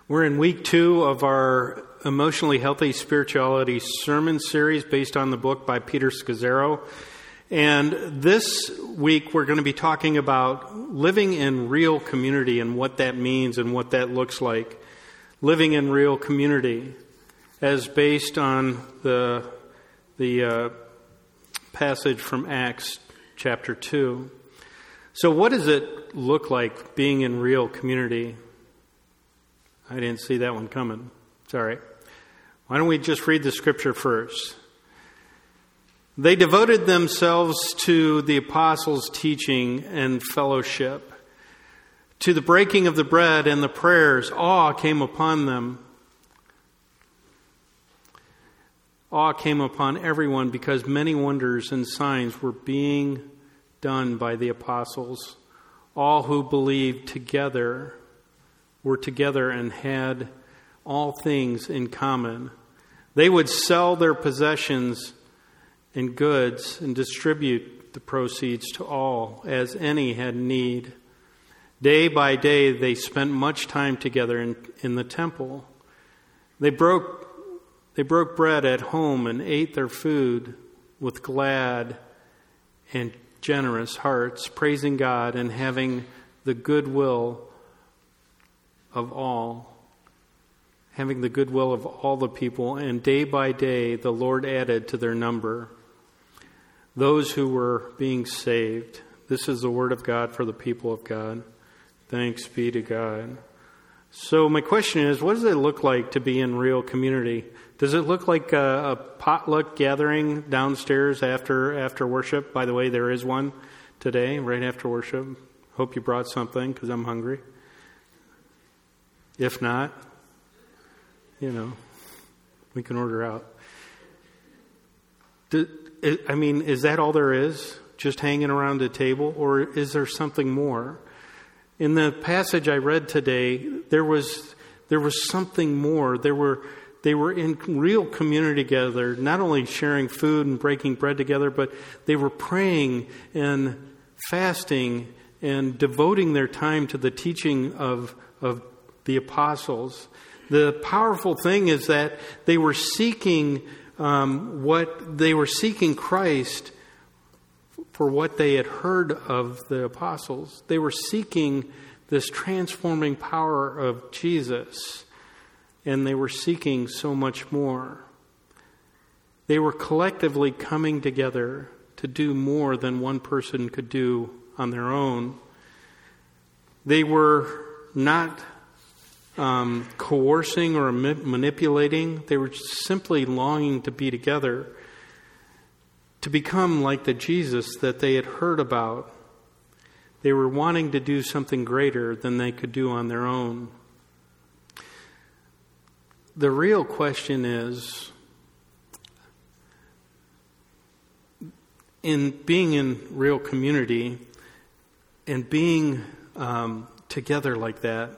We're in week 2 of our Emotionally Healthy Spirituality sermon series based on the book by Peter Scazzero. And this week we're going to be talking about living in real community and what that means and what that looks like. Living in real community as based on the passage from Acts chapter 2. So what does it look like being in real community? I didn't see that one coming. Sorry. Why don't we just read the scripture first? They devoted themselves to the apostles' teaching and fellowship, to the breaking of the bread and the prayers. Awe came upon them. Awe came upon everyone because many wonders and signs were being done by the apostles. All who believed were together and had all things in common. They would sell their possessions and goods and distribute the proceeds to all as any had need. Day by day they spent much time together in the temple. They broke bread at home and ate their food with glad and generous hearts, praising God and having the goodwill of all the people, and day by day the Lord added to their number those who were being saved. This is the word of God for the people of God. Thanks be to God. So my question is, what does it look like to be in real community? Does it look like a potluck gathering downstairs after worship? By the way, there is one today, right after worship. Hope you brought something, because I'm hungry. If not, we can order out. Is that all there is? Just hanging around a table? Or is there something more? In the passage I read today, there was something more. They were in real community together, not only sharing food and breaking bread together, but they were praying and fasting and devoting their time to the teaching of the apostles. The powerful thing is that they were seeking Christ for what they had heard of the apostles. They were seeking this transforming power of Jesus, and they were seeking so much more. They were collectively coming together to do more than one person could do on their own. They were not coercing or manipulating. They were simply longing to be together, to become like the Jesus that they had heard about. They were wanting to do something greater than they could do on their own. The real question is, in being in real community and being together like that,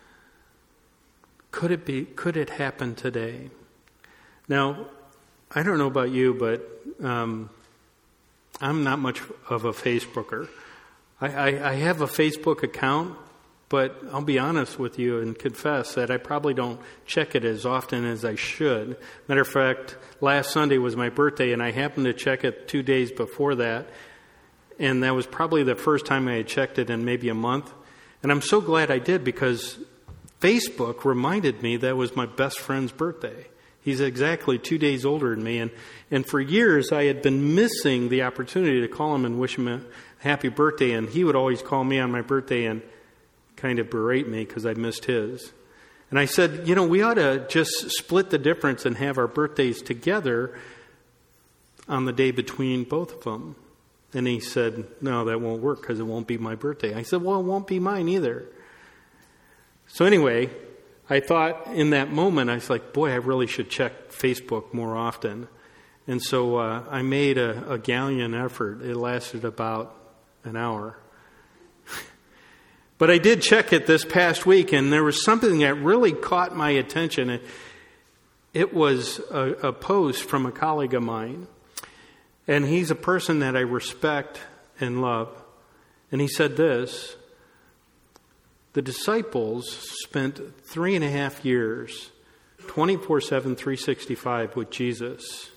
could it happen today? Now, I don't know about you, but I'm not much of a Facebooker. I have a Facebook account, but I'll be honest with you and confess that I probably don't check it as often as I should. Matter of fact, last Sunday was my birthday, and I happened to check it 2 days before that, and that was probably the first time I had checked it in maybe a month. And I'm so glad I did, because Facebook reminded me that was my best friend's birthday. He's exactly 2 days older than me, and for years I had been missing the opportunity to call him and wish him a happy birthday, and he would always call me on my birthday and kind of berate me because I missed his. And I said, we ought to just split the difference and have our birthdays together on the day between both of them. And he said, no, that won't work because it won't be my birthday. I said, well, it won't be mine either. So anyway, I thought in that moment, I was like, boy, I really should check Facebook more often. And so I made a gallant effort. It lasted about an hour. But I did check it this past week, and there was something that really caught my attention. It was a post from a colleague of mine. And he's a person that I respect and love. And he said this: the disciples spent 3.5 years, 24/7, 365 with Jesus.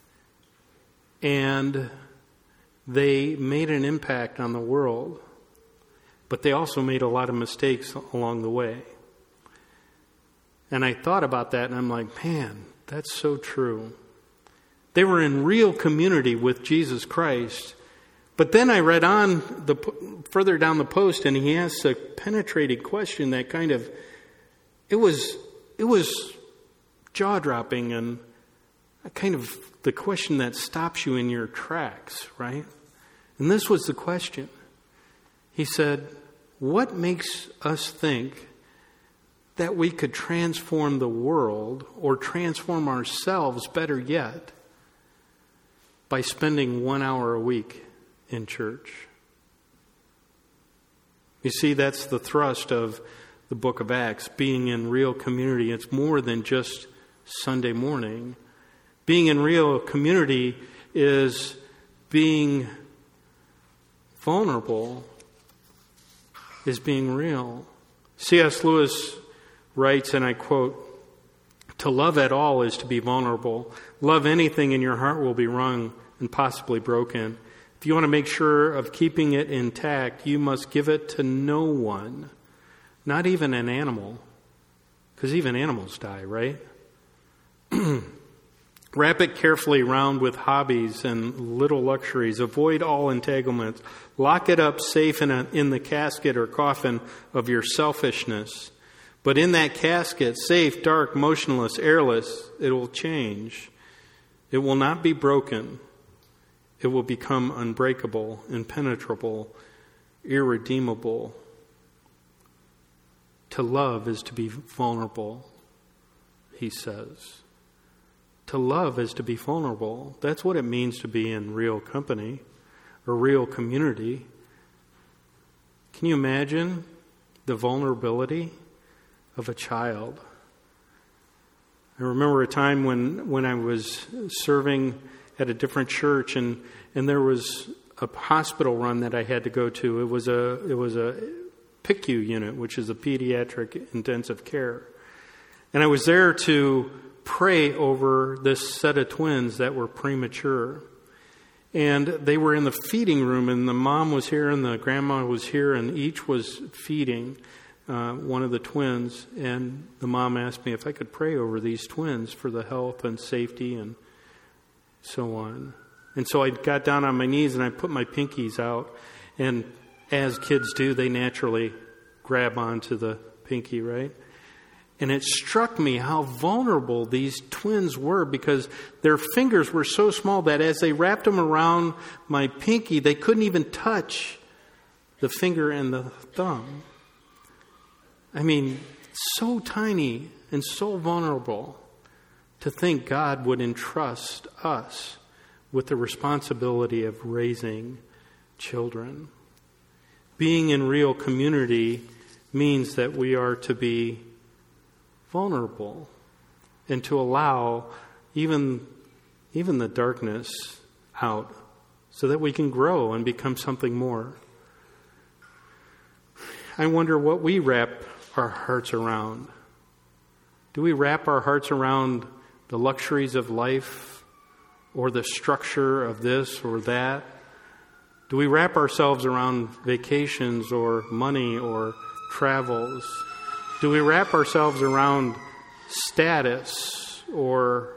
And they made an impact on the world, but they also made a lot of mistakes along the way. And I thought about that, and I'm like, man, that's so true. They were in real community with Jesus Christ. But then I read on further down the post, and he asks a penetrating question that it was jaw-dropping, and kind of the question that stops you in your tracks, right? And this was the question. He said, what makes us think that we could transform the world, or transform ourselves, better yet, by spending 1 hour a week in church? You see, that's the thrust of the book of Acts, being in real community. It's more than just Sunday morning. Being in real community is being vulnerable, is being real. C.S. Lewis writes, and I quote, "To love at all is to be vulnerable. Love anything and your heart will be wrung and possibly broken. If you want to make sure of keeping it intact, you must give it to no one, not even an animal, because even animals die, right? Wrap it carefully round with hobbies and little luxuries. Avoid all entanglements. Lock it up safe in the casket or coffin of your selfishness. But in that casket, safe, dark, motionless, airless, it will change. It will not be broken. It will become unbreakable, impenetrable, irredeemable. To love is to be vulnerable," he says. To love is to be vulnerable. That's what it means to be in real company or real community. Can you imagine the vulnerability of a child? I remember a time when I was serving at a different church, and there was a hospital run that I had to go to. It was a PICU unit, which is a pediatric intensive care. And I was there to pray over this set of twins that were premature. And they were in the feeding room, and the mom was here and the grandma was here, and each was feeding one of the twins. And the mom asked me if I could pray over these twins for the health and safety and so on. And so I got down on my knees and I put my pinkies out. And as kids do, they naturally grab onto the pinky, right? And it struck me how vulnerable these twins were, because their fingers were so small that as they wrapped them around my pinky, they couldn't even touch the finger and the thumb. I mean, so tiny and so vulnerable. To think God would entrust us with the responsibility of raising children. Being in real community means that we are to be vulnerable and to allow even the darkness out so that we can grow and become something more. I wonder what we wrap our hearts around. Do we wrap our hearts around the luxuries of life or the structure of this or that? Do we wrap ourselves around vacations or money or travels? Do we wrap ourselves around status or,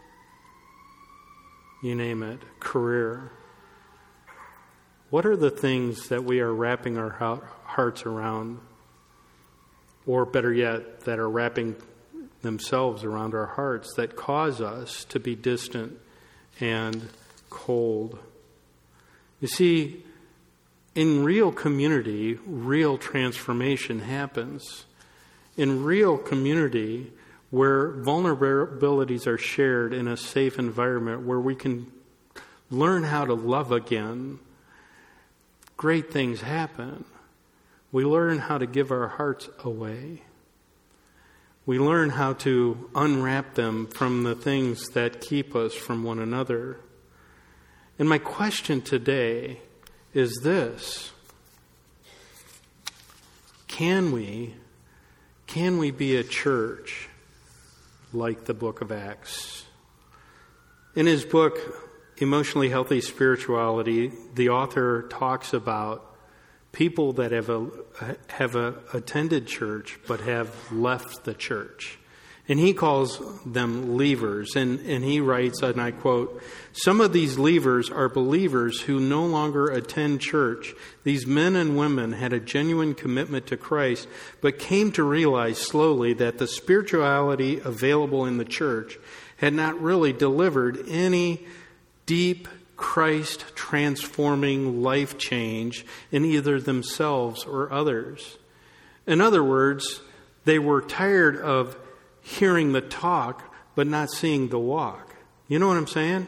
you name it, career? What are the things that we are wrapping our hearts around? Or better yet, that are wrapping themselves around our hearts that cause us to be distant and cold. You see, in real community, real transformation happens. In real community, where vulnerabilities are shared in a safe environment, where we can learn how to love again, great things happen. We learn how to give our hearts away. We learn how to unwrap them from the things that keep us from one another. And my question today is this: can we be a church like the book of Acts? In his book, Emotionally Healthy Spirituality, the author talks about people that have attended church but have left the church. And he calls them leavers. And he writes, and I quote, "Some of these leavers are believers who no longer attend church. These men and women had a genuine commitment to Christ, but came to realize slowly that the spirituality available in the church had not really delivered any deep Christ-transforming life change in either themselves or others. In other words, they were tired of hearing the talk, but not seeing the walk." You know what I'm saying?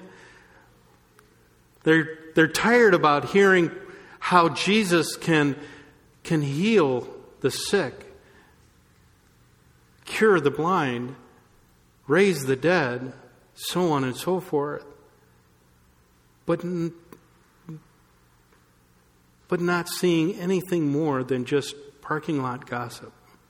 They're tired about hearing how Jesus can heal the sick, cure the blind, raise the dead, so on and so forth. But not seeing anything more than just parking lot gossip.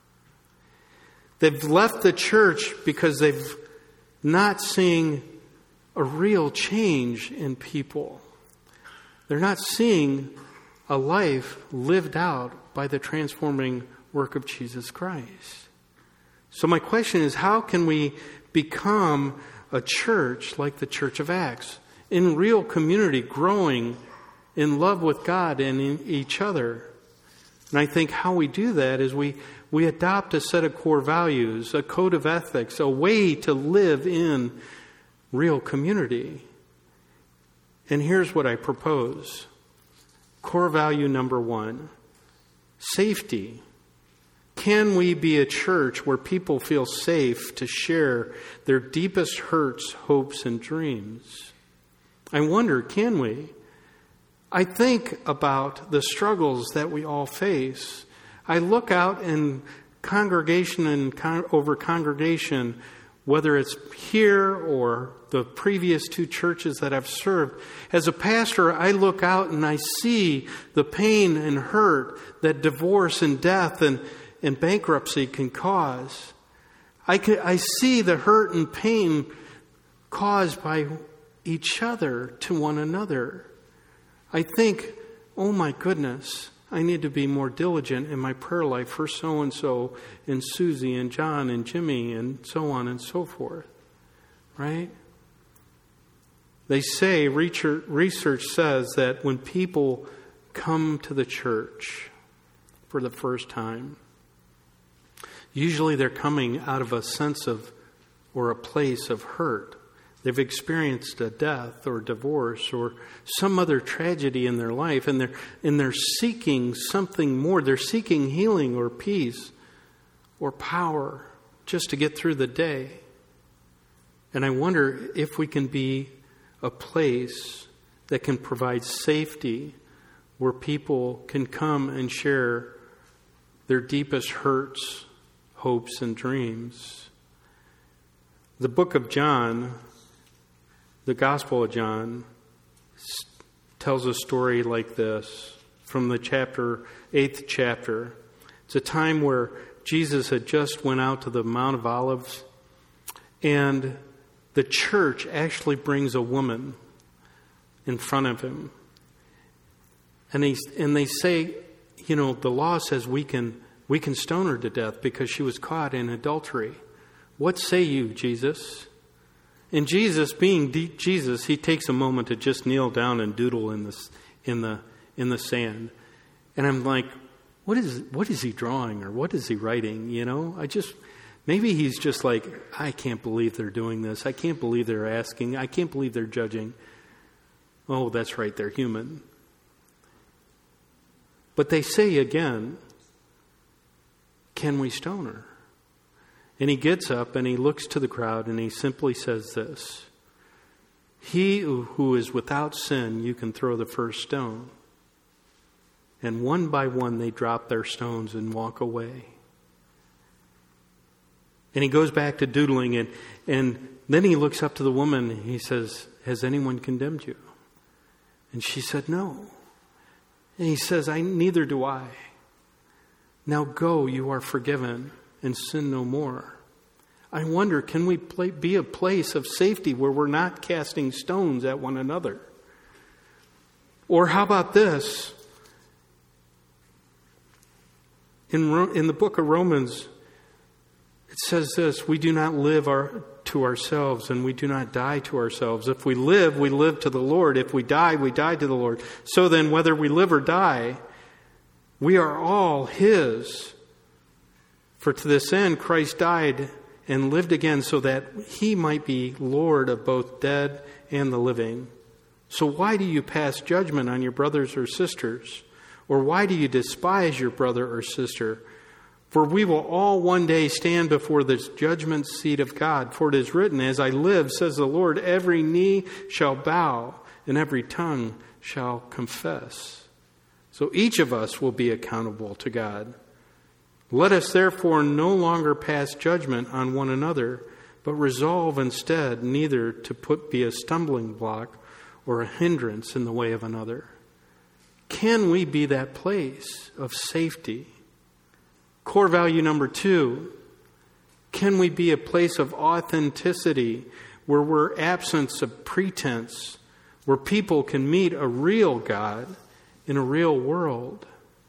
They've left the church because they've not seeing a real change in people. They're not seeing a life lived out by the transforming work of Jesus Christ. So my question is, how can we become a church like the Church of Acts, in real community, growing in love with God and in each other? And I think how we do that is we adopt a set of core values, a code of ethics, a way to live in real community. And here's what I propose. Core value number 1, safety. Can we be a church where people feel safe to share their deepest hurts, hopes, and dreams? I wonder, can we? I think about the struggles that we all face. I look out in congregation and over congregation, whether it's here or the previous 2 churches that I've served. As a pastor, I look out and I see the pain and hurt that divorce and death and bankruptcy can cause. I see the hurt and pain caused by each other to one another. I think, oh my goodness, I need to be more diligent in my prayer life for so-and-so and Susie and John and Jimmy and so on and so forth. Right? They say, research says that when people come to the church for the first time, usually they're coming out of a sense of or a place of hurt. They've experienced a death or divorce or some other tragedy in their life, and they're seeking something more. They're seeking healing or peace or power just to get through the day. And I wonder if we can be a place that can provide safety where people can come and share their deepest hurts, hopes, and dreams. The book of John, the Gospel of John, tells a story like this from the 8th chapter. It's a time where Jesus had just went out to the Mount of Olives, and the church actually brings a woman in front of him. And they say, you know, the law says we can stone her to death because she was caught in adultery. What say you, Jesus? And Jesus, being Jesus, he takes a moment to just kneel down and doodle in the sand. And I'm like, what is he drawing or what is he writing? You know, maybe he's just like, I can't believe they're doing this. I can't believe they're asking. I can't believe they're judging. Oh, that's right, they're human. But they say again, can we stone her? And he gets up and he looks to the crowd and he simply says this: he who is without sin, you can throw the first stone. And one by one they drop their stones and walk away. And he goes back to doodling and then he looks up to the woman and he says, has anyone condemned you? And she said, no. And he says, neither do I. Now go, you are forgiven, and sin no more. I wonder, can we be a place of safety where we're not casting stones at one another? Or how about this? In the book of Romans, it says this: we do not live to ourselves, and we do not die to ourselves. If we live to the Lord. If we die to the Lord. So then, whether we live or die, we are all His. For to this end Christ died and lived again, so that He might be Lord of both dead and the living. So why do you pass judgment on your brothers or sisters? Or why do you despise your brother or sister? For we will all one day stand before the judgment seat of God. For it is written, as I live, says the Lord, every knee shall bow and every tongue shall confess. So each of us will be accountable to God. Let us therefore no longer pass judgment on one another, but resolve instead neither to be a stumbling block or a hindrance in the way of another. Can we be that place of safety? Core value number 2, can we be a place of authenticity where we're absence of pretense, where people can meet a real God in a real world?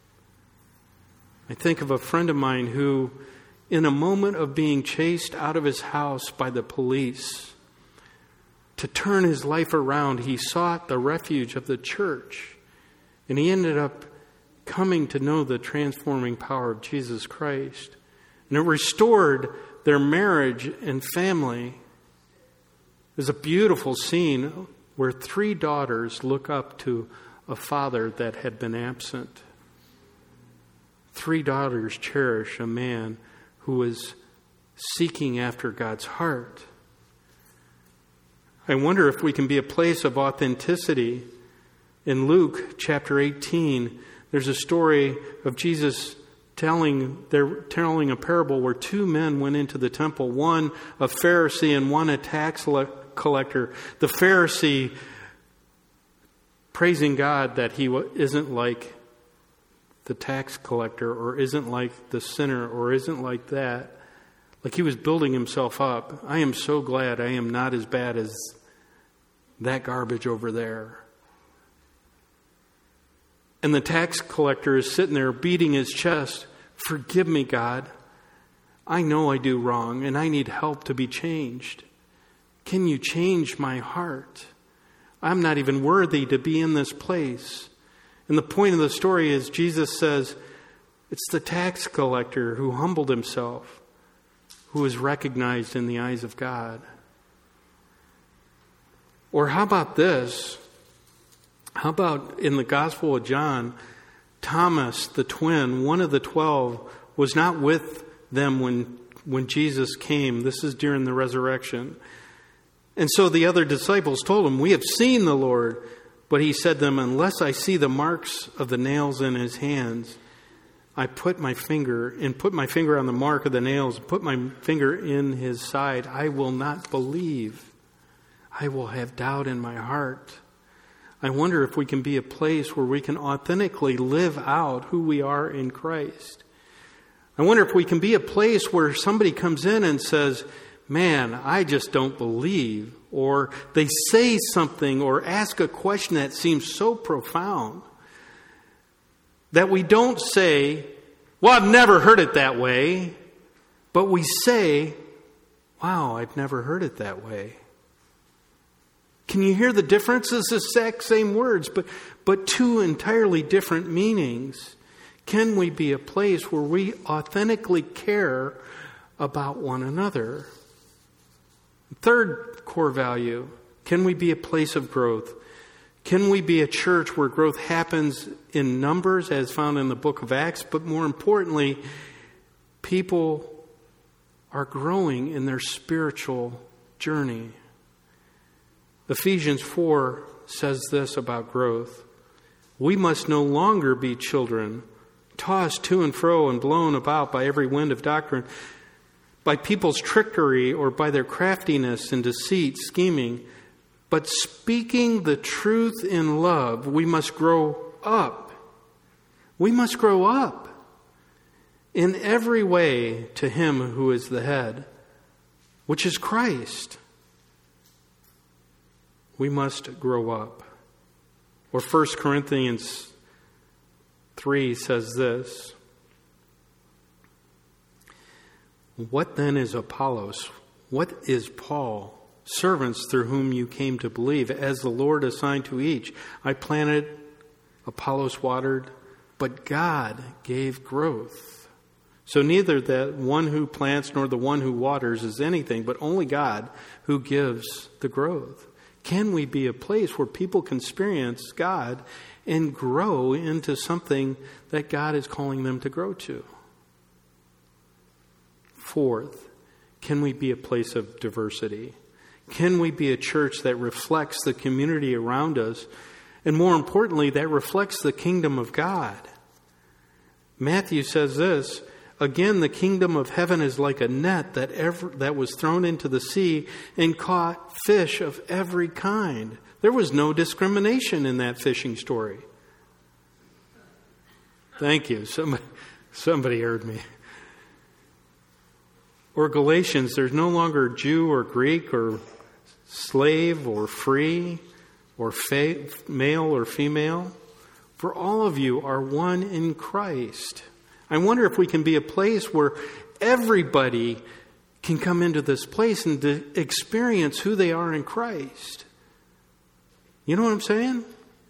I think of a friend of mine who, in a moment of being chased out of his house by the police, to turn his life around, he sought the refuge of the church. And he ended up coming to know the transforming power of Jesus Christ. And it restored their marriage and family. There's a beautiful scene where 3 daughters look up to a father that had been absent. 3 daughters cherish a man who was seeking after God's heart. I wonder if we can be a place of authenticity. In Luke chapter 18, there's a story of Jesus telling a parable where 2 men went into the temple, one a Pharisee and one a tax collector. The Pharisee praising God that he isn't like the tax collector, or isn't like the sinner, or isn't like that. Like he was building himself up. I am so glad I am not as bad as that garbage over there. And the tax collector is sitting there beating his chest. Forgive me, God. I know I do wrong and I need help to be changed. Can you change my heart? I'm not even worthy to be in this place. And the point of the story is Jesus says it's the tax collector who humbled himself, who is recognized in the eyes of God. Or how about this? How about in the Gospel of John, Thomas, the twin, one of the 12, was not with them when Jesus came. This is during the resurrection. And so the other disciples told him, we have seen the Lord. But he said to them, unless I see the marks of the nails in his hands, I put my finger on the mark of the nails, put my finger in his side, I will not believe. I will have doubt in my heart. I wonder if we can be a place where we can authentically live out who we are in Christ. I wonder if we can be a place where somebody comes in and says, man, I just don't believe. Or they say something or ask a question that seems so profound that we don't say, well, I've never heard it that way. But we say, wow, I've never heard it that way. Can you hear the difference? It's the exact same words, but 2 entirely different meanings. Can we be a place where we authentically care about one another? Third core value, can we be a place of growth? Can we be a church where growth happens in numbers as found in the book of Acts, but more importantly, people are growing in their spiritual journey? Ephesians 4 says this about growth. We must no longer be children, tossed to and fro and blown about by every wind of doctrine, by people's trickery or by their craftiness and deceit, scheming. But speaking the truth in love, we must grow up. We must grow up. in every way to Him who is the head, which is Christ. We must grow up. Or 1 Corinthians 3 says this, what then is Apollos? What is Paul? Servants through whom you came to believe, as the Lord assigned to each. I planted, Apollos watered, but God gave growth. So neither the one who plants nor the one who waters is anything, but only God who gives the growth. Can we be a place where people can experience God and grow into something that God is calling them to grow to? Fourth, can we be a place of diversity? Can we be a church that reflects the community around us, and more importantly, that reflects the kingdom of God? Matthew says this, again, the kingdom of heaven is like a net that was thrown into the sea and caught fish of every kind. There was no discrimination in that fishing story. Thank you. Somebody heard me. Or Galatians, there's no longer Jew or Greek or slave or free or male or female. For all of you are one in Christ. I wonder if we can be a place where everybody can come into this place and experience who they are in Christ. You know what I'm saying?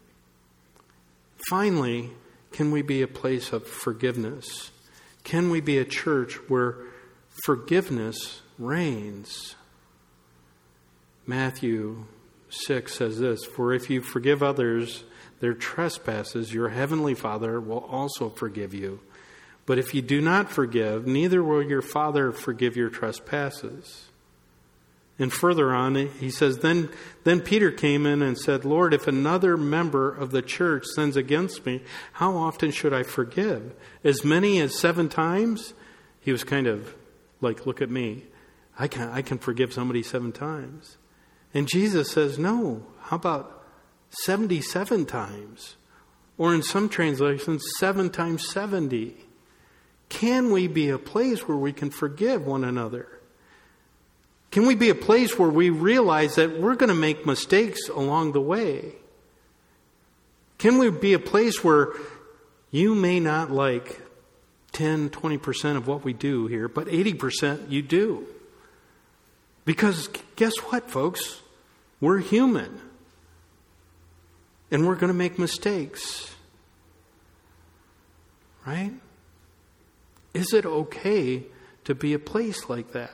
Finally, can we be a place of forgiveness? Can we be a church where forgiveness reigns? Matthew 6 says this, for if you forgive others their trespasses, your heavenly Father will also forgive you. But if you do not forgive, neither will your Father forgive your trespasses. And further on, he says, Then Peter came in and said, Lord, if another member of the church sins against me, how often should I forgive? As many as 7 times? He was kind of like, look at me. I can forgive somebody 7 times. And Jesus says, no, how about 77 times? Or in some translations, 7 times 70. Can we be a place where we can forgive one another? Can we be a place where we realize that we're going to make mistakes along the way? Can we be a place where you may not like 10, 20% of what we do here, but 80% you do? Because guess what, folks? We're human. And we're going to make mistakes. Right? Is it okay to be a place like that?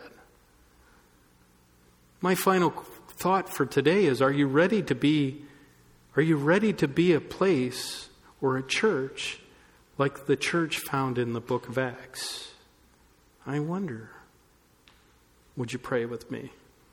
My final thought for today is, are you ready to be a place or a church like the church found in the book of Acts? I wonder. Would you pray with me?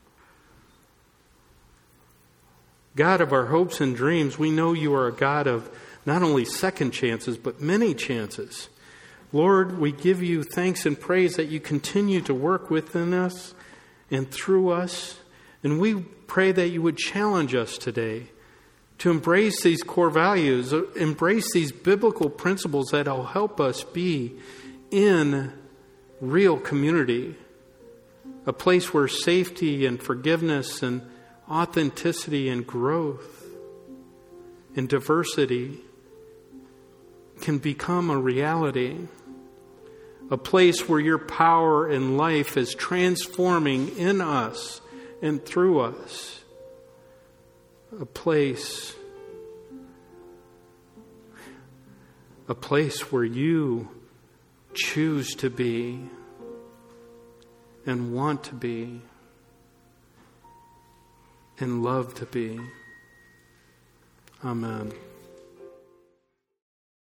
God of our hopes and dreams, we know you are a God of not only second chances, but many chances. Lord, we give you thanks and praise that you continue to work within us and through us. And we pray that you would challenge us today to embrace these core values, embrace these biblical principles that will help us be in real community, a place where safety and forgiveness and authenticity and growth and diversity can become a reality. A place where your power and life is transforming in us and through us. A place where you choose to be and want to be and love to be. Amen.